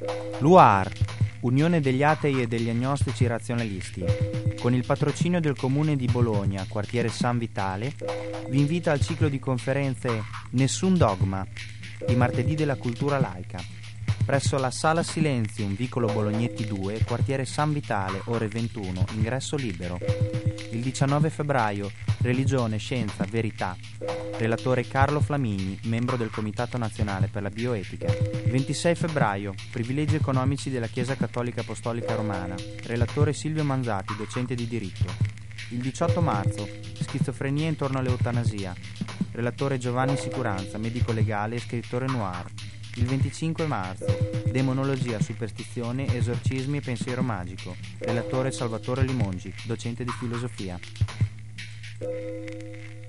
L'UAR, Unione degli Atei e degli Agnostici Razionalisti, con il patrocinio del Comune di Bologna, quartiere San Vitale, vi invita al ciclo di conferenze Nessun Dogma, di martedì della cultura laica, presso la Sala Silenzium, vicolo Bolognetti 2, quartiere San Vitale, ore 21, ingresso libero. Il 19 febbraio, Religione, Scienza, Verità. Relatore Carlo Flamigni, membro del Comitato Nazionale per la Bioetica. 26 febbraio, Privilegi economici della Chiesa Cattolica Apostolica Romana. Relatore Silvio Manzati, docente di diritto. Il 18 marzo, Schizofrenia intorno all'eutanasia. Relatore Giovanni Sicuranza, medico legale e scrittore noir. Il 25 marzo, Demonologia, superstizione, esorcismi e pensiero magico. Relatore Salvatore Limongi, docente di filosofia.